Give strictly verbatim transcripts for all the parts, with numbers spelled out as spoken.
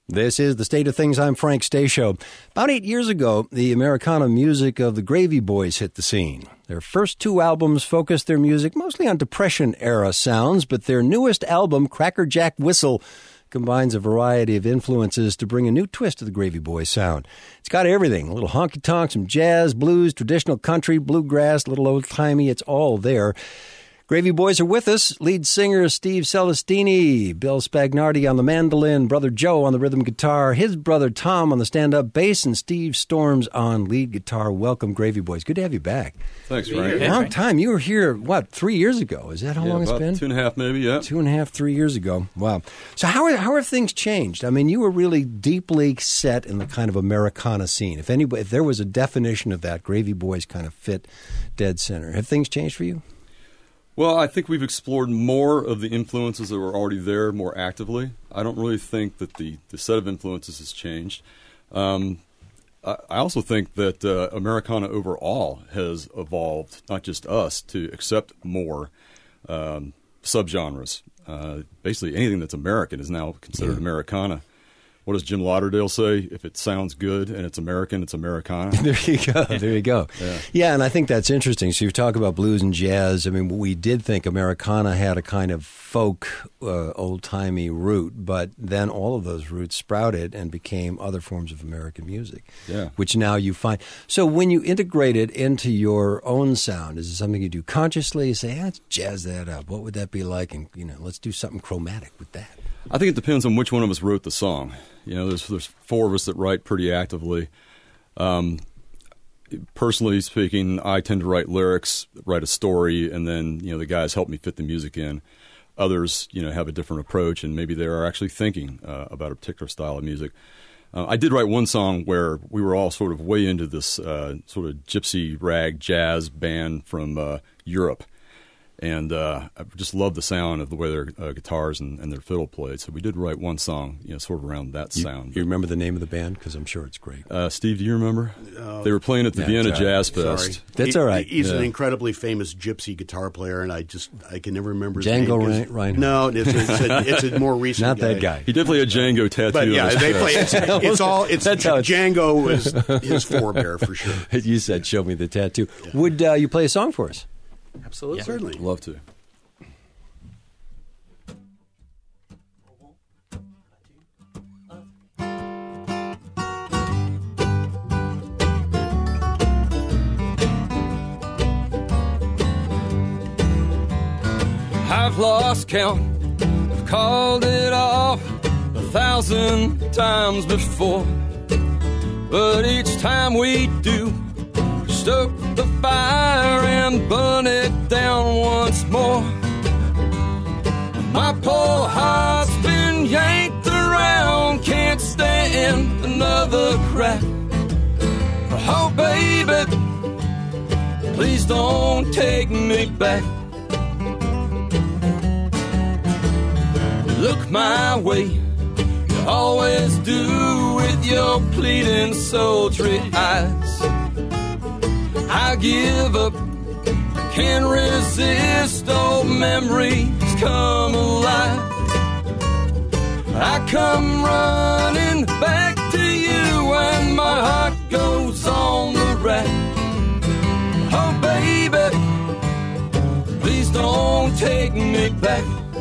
This is The State of Things. I'm Frank Stasio. About eight years ago, the Americana music of the Gravy Boys hit the scene. Their first two albums focused their music mostly on Depression-era sounds, but their newest album, Cracker Jack Whistle, combines a variety of influences to bring a new twist to the Gravy Boys sound. It's got everything, a little honky-tonk, some jazz, blues, traditional country, bluegrass, a little old-timey. It's all there. Gravy Boys are with us. Lead singer Steve Celestini, Bill Spagnardi on the mandolin, Brother Joe on the rhythm guitar, his brother Tom on the stand-up bass, and Steve Storms on lead guitar. Welcome, Gravy Boys. Good to have you back. Thanks, Frank. Long Frank. time. You were here, what, three years ago? Is that how yeah, long it's about been? Two and a half, maybe, yeah. Two and a half, three years ago. Wow. So how, are, how have things changed? I mean, you were really deeply set in the kind of Americana scene. If anybody, if there was a definition of that, Gravy Boys kind of fit dead center. Have things changed for you? Well, I think we've explored more of the influences that were already there more actively. I don't really think that the, the set of influences has changed. Um, I, I also think that uh, Americana overall has evolved, not just us, to accept more um, subgenres. Uh, basically, anything that's American is now considered yeah. Americana. What does Jim Lauderdale say? If it sounds good and it's American, it's Americana. There you go. There you go. yeah. yeah, and I think that's interesting. So you talk about blues and jazz. I mean, we did think Americana had a kind of folk, uh, old-timey root, but then all of those roots sprouted and became other forms of American music, yeah. which now you find. So when you integrate it into your own sound, is it something you do consciously? You say, ah, let's jazz that up. What would that be like? And, you know, let's do something chromatic with that. I think it depends on which one of us wrote the song. You know, there's there's four of us that write pretty actively. Um, personally speaking, I tend to write lyrics, write a story, and then, you know, the guys help me fit the music in. Others, you know, have a different approach, and maybe they are actually thinking uh, about a particular style of music. Uh, I did write one song where we were all sort of way into this uh, sort of gypsy rag jazz band from uh, Europe. And uh, I just love the sound of the way their uh, guitars and, and their fiddle played. So we did write one song, you know, sort of around that you, sound. You remember the name of the band? Because I'm sure it's great. Uh, Steve, do you remember? Uh, they were playing at the yeah, Vienna uh, Jazz Fest. Sorry. That's he, all right. He's yeah. an incredibly famous gypsy guitar player, and I just I can never remember his Django name. Reinhardt. No, it's, it's, a, it's a more recent Not guy. that guy. He definitely had Django tattoo. But yeah, on his they chest. play. It's, it's all. It's, That's how it's- Django was his forebear for sure. You said, show me the tattoo. Yeah. Would uh, you play a song for us? Absolutely, yeah. certainly. Love to. I've lost count, I've called it off a thousand times before. But each time we do, stoke the fire and burn it down once more. My poor heart's been yanked around, can't stand another crack. Oh baby, please don't take me back. Look my way, you always do with your pleading sultry eyes. I give up, can't resist, old memories come alive. I come running back to you and my heart goes on the rack. Oh baby, please don't take me back.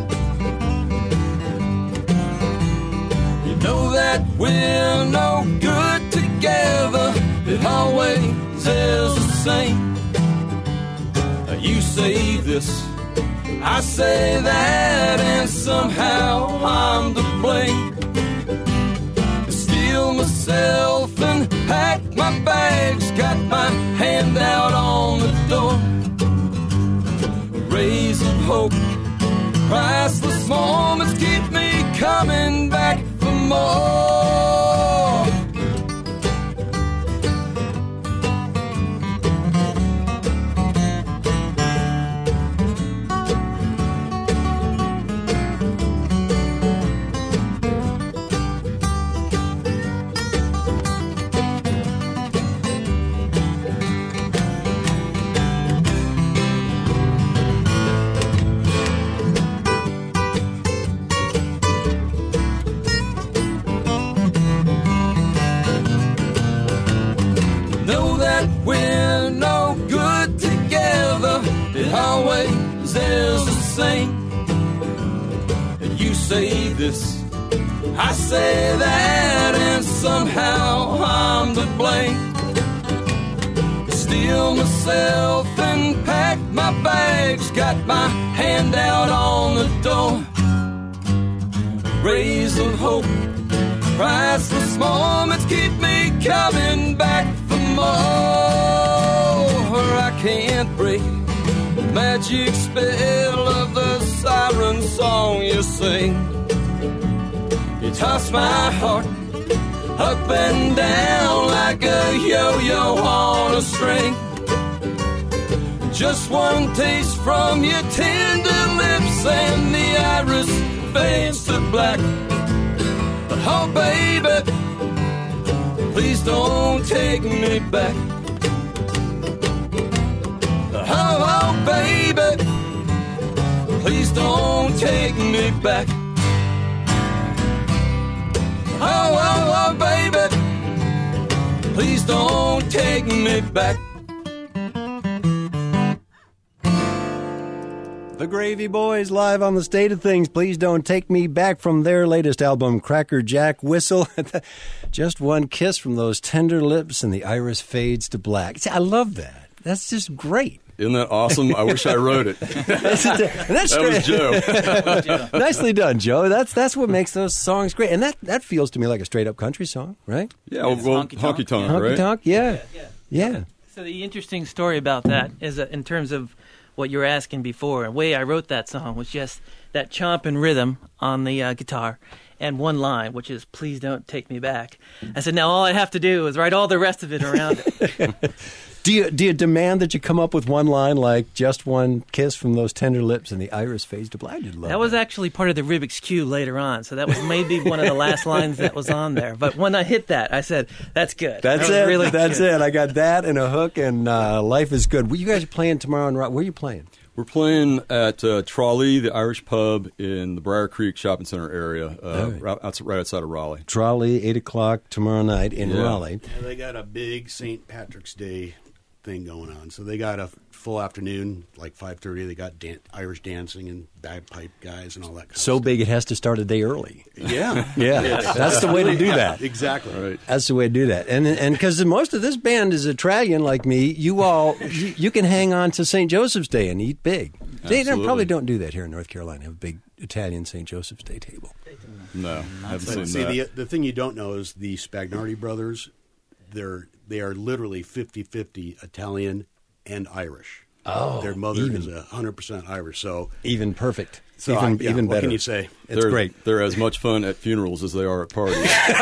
Know that we're no good together, it always is the same. You say this, I say that, and somehow I'm to blame. Steal myself and pack my bags, got my hand out on the door. Rays of hope, priceless moments keep me coming back for more. know that we're no good together. It always is the same. And you say this, I say that, and somehow I'm to blame. Steal myself and pack my bags, got my hand out on the door. Rays of hope, priceless moments keep me coming back for more. I can't break the magic spell of the siren song you sing. You toss my heart up and down like a yo-yo on a string. Just one taste from your tender lips and the iris fades to black. But oh baby, please don't take me back. Oh, oh baby, please don't take me back. Oh, oh, oh, baby, please don't take me back. The Gravy Boys live on the State of Things. Please don't take me back from their latest album, Cracker Jack Whistle. Just one kiss from those tender lips and the iris fades to black. See, I love that. That's just great. Isn't that awesome? I wish I wrote it. that's, that's that was Joe. Nicely done, Joe. That's that's what makes those songs great. And that, that feels to me like a straight-up country song, right? Yeah, well, well honky tonk, honky right? Tonk, yeah. Yeah, yeah. Yeah. So the interesting story about that is that in terms of what you were asking before, the way I wrote that song was just that chomp and rhythm on the uh, guitar and one line, which is, please don't take me back. I said, now all I have to do is write all the rest of it around it. Do you, do you demand that you come up with one line like just one kiss from those tender lips and the iris fades to black? Love that was that. actually part of the Rubik's Cube later on, so that was maybe one of the last lines that was on there. But when I hit that, I said, that's good. That's that it. Really that's good. it. I got that and a hook, and uh, life is good. Well, you guys are playing tomorrow in Raleigh. Where are you playing? We're playing at uh, Trolley, the Irish pub in the Briar Creek Shopping Center area, uh, right. right, outside, right outside of Raleigh. Trolley, eight o'clock tomorrow night in Yeah. Raleigh. Yeah, they got a big Saint Patrick's Day thing going on. So they got a full afternoon, like five thirty. They got dan- Irish dancing and bagpipe guys and all that kind So of big it has to start a day early. stuff. Yeah. Yeah, that's the way to do that. Exactly. Right. That's the way to do that. And and because most of this band is Italian like me, you all, you, you can hang on to Saint Joseph's Day and eat big. They don't, Absolutely. probably don't do that here in North Carolina, have a big Italian Saint Joseph's Day table. No, I haven't seen But see, that. the the thing you don't know is the Spagnardi brothers. They're they are literally fifty-fifty Italian and Irish. Oh, their mother even. is a hundred percent Irish. So, Even perfect. so even I, yeah, even what better. can you say? It's they're, great. They're as much fun at funerals as they are at parties.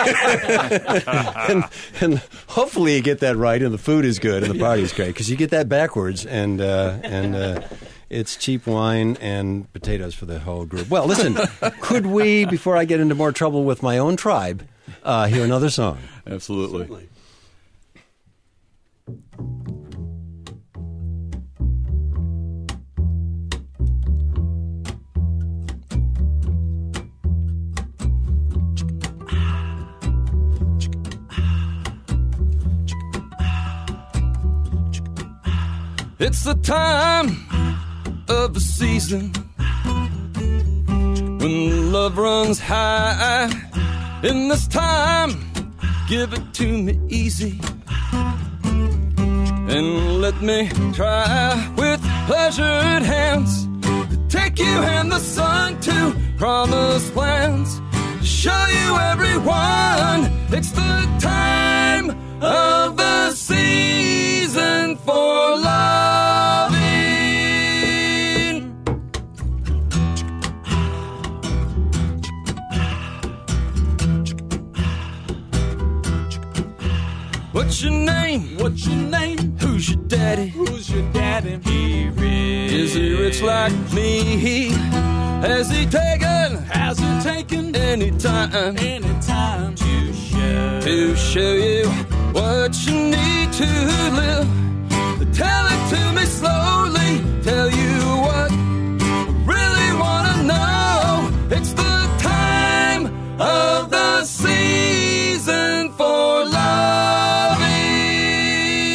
and, and hopefully you get that right, and the food is good, and the party is great. Because you get that backwards, and uh, and uh, it's cheap wine and potatoes for the whole group. Well, listen, could we, before I get into more trouble with my own tribe, uh, hear another song? Absolutely. Certainly. It's the time of the season when love runs high. In this time, give it to me easy and let me try with pleasured hands to take you and the sun to promised lands, to show you everyone it's the time of the season for loving. What's your name? What's your name? Who's your daddy? Who's your daddy? He rich. Is he rich like me? Has he taken? Has he taken any time? Any time to show to show you what you need to live? Tell it to me slowly. Tell you what I really want to know. It's the time of the season for loving.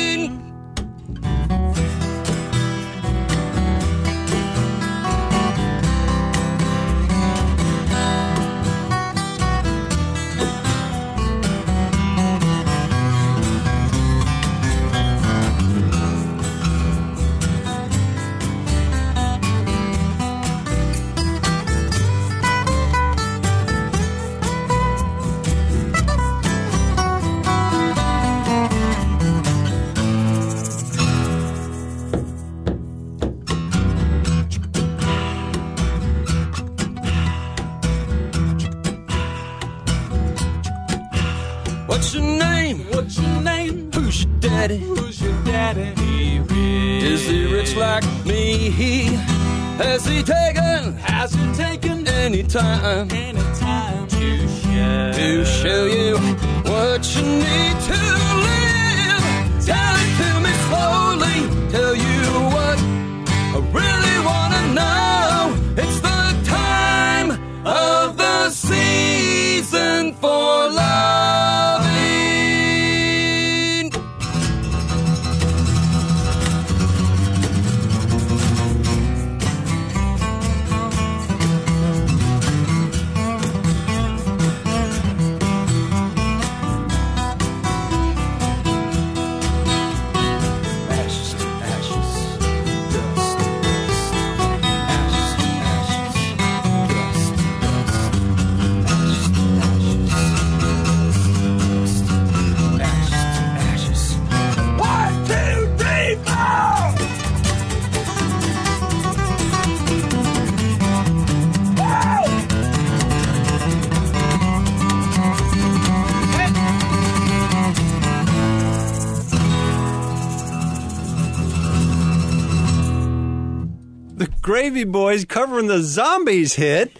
What's your name? What's your name? Who's your daddy? Who's your daddy? He rich. Is he rich like me? Has he taken? Has he taken any time? Any time to show to show you what you need to live? Tell it to me slowly. Tell you what I really wanna know. It's the time of the season for loving. Ashes to ashes, dust to dust. Ashes to ashes, dust to dust. Ashes to ashes, dust to dust. Ashes to ashes. One, two, three, four. The Gravy Boys covering the Zombies hit.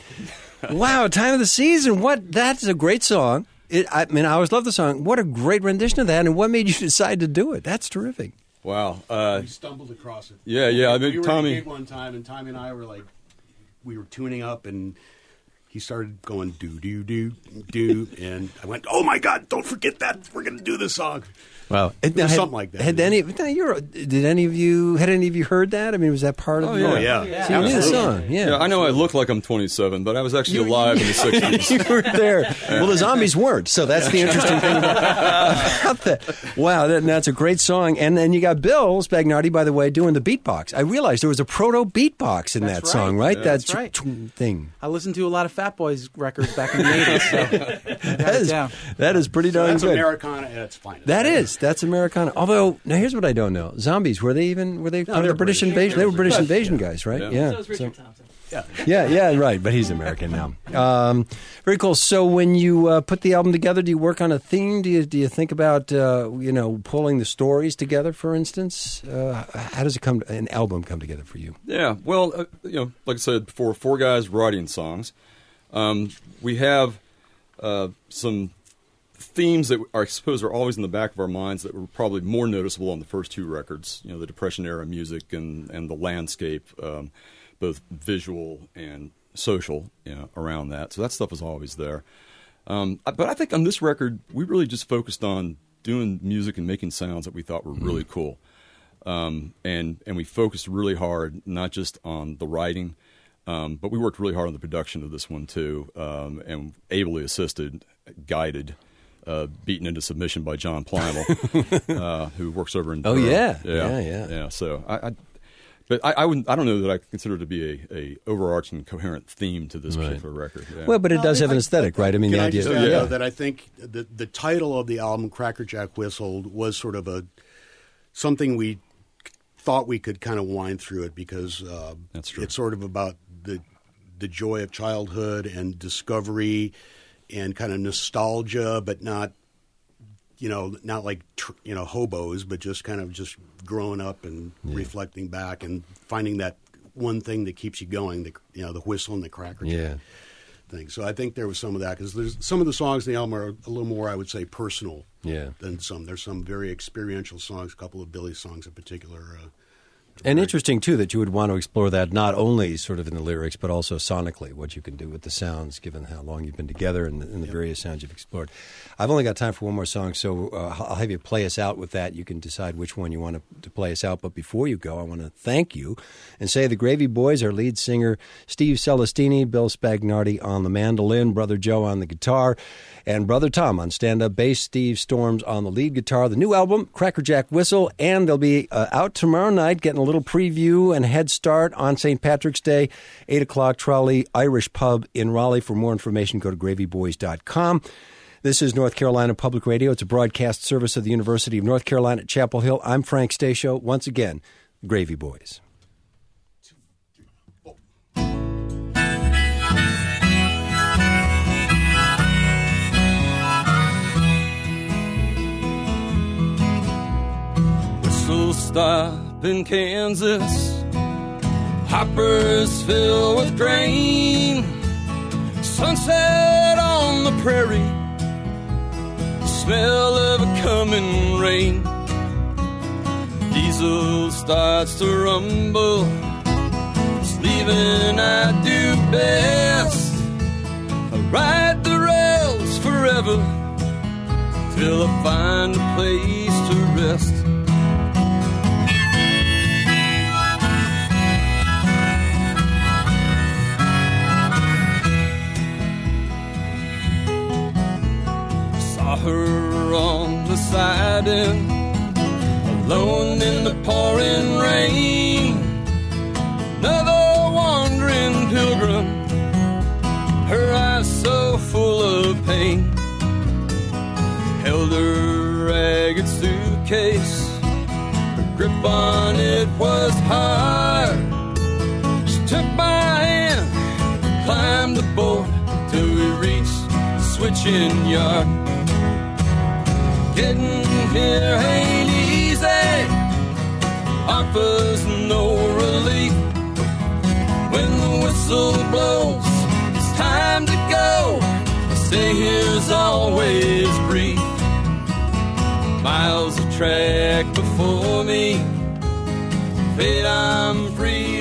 Wow, time of the season. What? That's a great song. It, I mean, I always love the song. What a great rendition of that, and what made you decide to do it? That's terrific. Wow. Uh, We stumbled across it. Yeah, yeah, I mean, we were Tommy- at a gig one time, and Tommy and I were like, we were tuning up, and he started going do do do do, and I went, "Oh my God! Don't forget that. We're going to do this song." Wow, It was something like that. Had any? now, You're, did any of you? Had any of you heard that? I mean, was that part of? Oh, the, yeah. Oh yeah, Yeah. So you knew the Absolutely. song, yeah. yeah, I know I look like I'm twenty-seven, but I was actually alive in the sixties. You were there. Well, the Zombies weren't, so that's the interesting thing about, about that. Wow, that, that's a great song. And then you got Bill Spagnardi, by the way, doing the beatbox. I realized there was a proto beatbox in That's that song, right. right? Yeah. That's That's right. thing. I listened to a lot of Fat Boys records back in the eighties, so I got That it is, down. that is pretty So darn that's good. Americana at its finest. That is. That's Americana. Although, now here's what I don't know. Zombies, were they even, were they part of they're the British, British. invasion? They were British Yeah. invasion guys, right? Yeah. Yeah. So is Richard Thompson. Yeah, yeah, right. But he's American now. Um, very cool. So when you uh, put the album together, do you work on a theme? Do you do you think about uh, you know pulling the stories together? For instance, uh, how does it come? An album come together for you? Yeah, well, uh, you know, like I said before, four guys writing songs. Um, we have uh, some themes that are, I suppose, are always in the back of our minds that were probably more noticeable on the first two records. You know, the Depression era music and and the landscape, um, both visual and social, you know, around that. So that stuff is always there. Um, I- but I think on this record, we really just focused on doing music and making sounds that we thought were really cool. Um, and and we focused really hard, not just on the writing, um, but we worked really hard on the production of this one too, um, and ably assisted, guided, uh, beaten into submission by John Plimal, uh, who works over in. Oh, Durham. yeah. yeah, Yeah, yeah. yeah. So I, I but I, I wouldn't. I don't know that I consider it to be a, a overarching, coherent theme to this Right. particular record. Yeah. Well, but it No, does I- have an I- aesthetic, right? I mean, Can the I idea. just add, yeah. though, that I think the the title of the album, Cracker Jack Whistled, was sort of a something we thought we could kind of wind through it because uh, That's true. it's sort of about the the joy of childhood and discovery and kind of nostalgia, but not you know not like tr- you know hobos, but just kind of just growing up and reflecting back and finding that one thing that keeps you going, the you know the whistle and the cracker jack Yeah. thing. So I think there was some of that because there's some of the songs in the album are a little more, I would say, personal Yeah. than some. There's some very experiential songs, a couple of Billy's songs in particular. Uh, And interesting, too, that you would want to explore that not only sort of in the lyrics, but also sonically, what you can do with the sounds, given how long you've been together and the, and the various sounds you've explored. I've only got time for one more song, so uh, I'll have you play us out with that. You can decide which one you want to, to play us out. But before you go, I want to thank you and say the Gravy Boys, our lead singer, Steve Celestini, Bill Spagnardi on the mandolin, Brother Joe on the guitar, and Brother Tom on stand-up bass, Steve Storms on the lead guitar. The new album, Cracker Jack Whistle, and they'll be uh, out tomorrow night, getting a little preview and head start on Saint Patrick's Day, eight o'clock, Trolley Irish Pub in Raleigh. For more information, go to gravy boys dot com. This is North Carolina Public Radio. It's a broadcast service of the University of North Carolina at Chapel Hill. I'm Frank Stasio. Once again, Gravy Boys. stop in Kansas. Hoppers filled with grain. Sunset on the prairie. Smell of a coming rain. Diesel starts to rumble. It's leaving I do best. I ride the rails forever till I find a place to rest. Saw her on the siding, alone in the pouring rain. Another wandering pilgrim, her eyes so full of pain. Held her ragged suitcase, her grip on it was hard. She took my hand, climbed the board till we reached the switching yard. Getting here ain't easy, offers no relief. When the whistle blows, it's time to go. Stay here's always brief. Miles of track before me, fate I'm free